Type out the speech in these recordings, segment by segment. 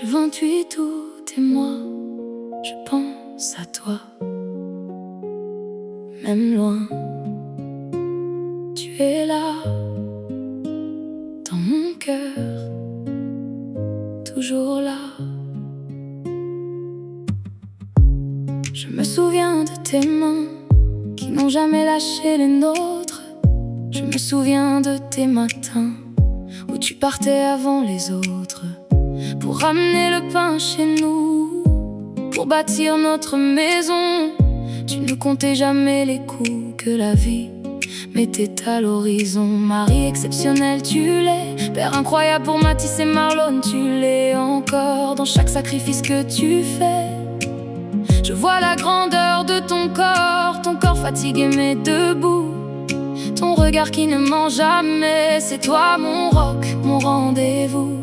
Le 28 août et moi, je pense à toi. Même loin, tu es là, dans mon cœur, toujours là. Je me souviens de tes mains qui n'ont jamais lâché les nôtres. Je me souviens de tes matins où tu partais avant les autres pour ramener le pain chez nous, pour bâtir notre maison. Tu ne comptais jamais les coups que la vie mettait à l'horizon. Mari exceptionnel, tu l'es. Père incroyable pour Matisse et Marlon, tu l'es encore. Dans chaque sacrifice que tu fais, je vois la grandeur de ton corps fatigué mais debout. Ton regard qui ne ment jamais, c'est toi mon roc, mon rendez-vous.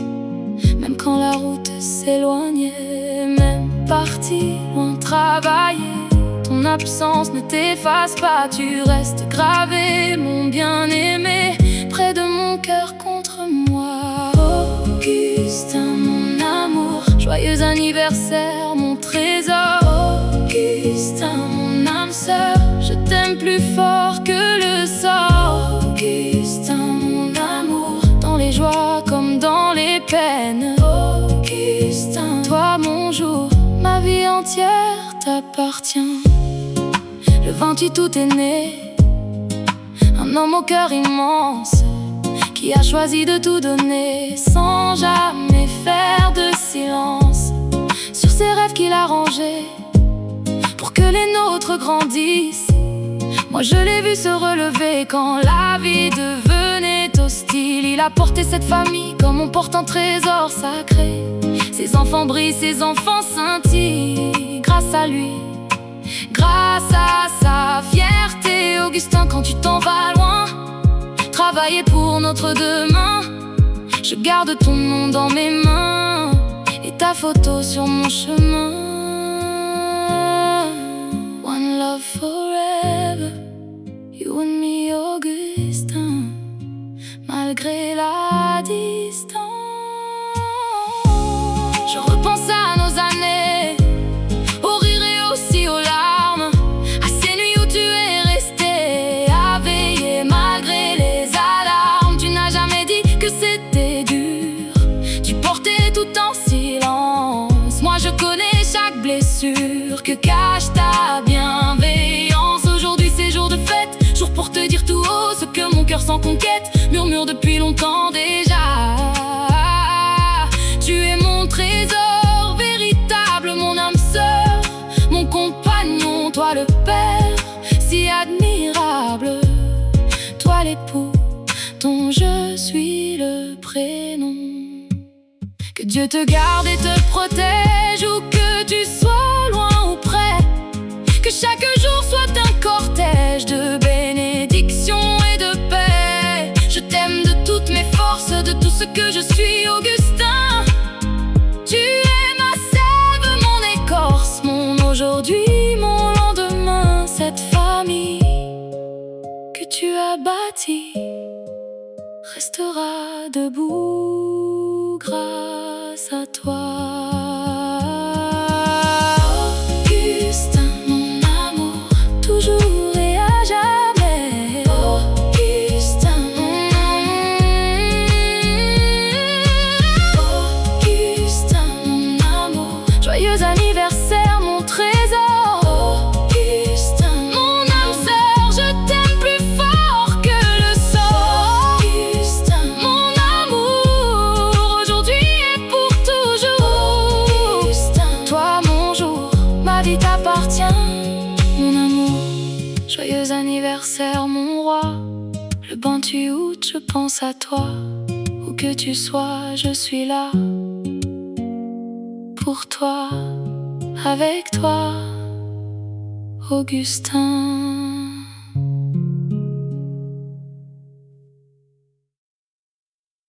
Même quand la route s'éloignait, même parti loin travailler, ton absence ne t'efface pas, tu restes gravé, mon bien-aimé, près de mon cœur contre moi. Augustin, mon amour, joyeux anniversaire, mon trésor. Augustin, mon âme sœur, je t'aime plus fort que le sort. Augustin, mon amour, dans les joies comme dans les peines. Augustin, toi mon jour, ma vie entière t'appartient. Le 28 août est né un homme au cœur immense qui a choisi de tout donner sans jamais faire de silence sur ses rêves qu'il a rangés pour que les nôtres grandissent. Moi je l'ai vu se relever quand la vie devenait hostile. Il a porté cette famille comme on porte un trésor sacré. Ses enfants brillent, ses enfants scintillent grâce à lui, grâce à sa fierté. Augustin, quand tu t'en vas loin, travailler pour notre demain, je garde ton nom dans mes mains et ta photo sur mon chemin. One love forever, you and me, Augustin, malgré la distance. Je repense à nos années, aux rires et aussi aux larmes, à ces nuits où tu es resté à veiller malgré les alarmes. Tu n'as jamais dit que c'était dur, tu portais tout en silence. Moi je connais chaque blessure que cache ta bienveillance. Aujourd'hui c'est jour de fête, jour pour te dire tout haut ce que mon cœur sans conquête murmure depuis longtemps déjà. Tu es mon trésor véritable, mon âme sœur, mon compagnon, toi le père si admirable, toi l'époux dont je suis le prénom. Que Dieu te garde et te protège, où que tu sois loin ou près, que chaque jour soit un cortège de bénédictions et de paix. Je t'aime de toutes mes forces, de tout ce que je suis, Augustin. Tu es ma sève, mon écorce, mon aujourd'hui, mon lendemain. Cette famille que tu as bâtie restera debout grâce à toi. Augustin, mon amour, toujours et à jamais. Augustin, mon amour. Augustin, mon amour, joyeux anniversaire, mon trésor. Augustin, mon âme sœur, je t'aime plus fort que le sort. Augustin, mon amour, aujourd'hui et pour toujours. Augustin, toi mon jour, ma vie t'appartient. Mon amour, joyeux anniversaire mon roi. Le 28 août je pense à toi. Où que tu sois, je suis là pour toi, avec toi, Augustin.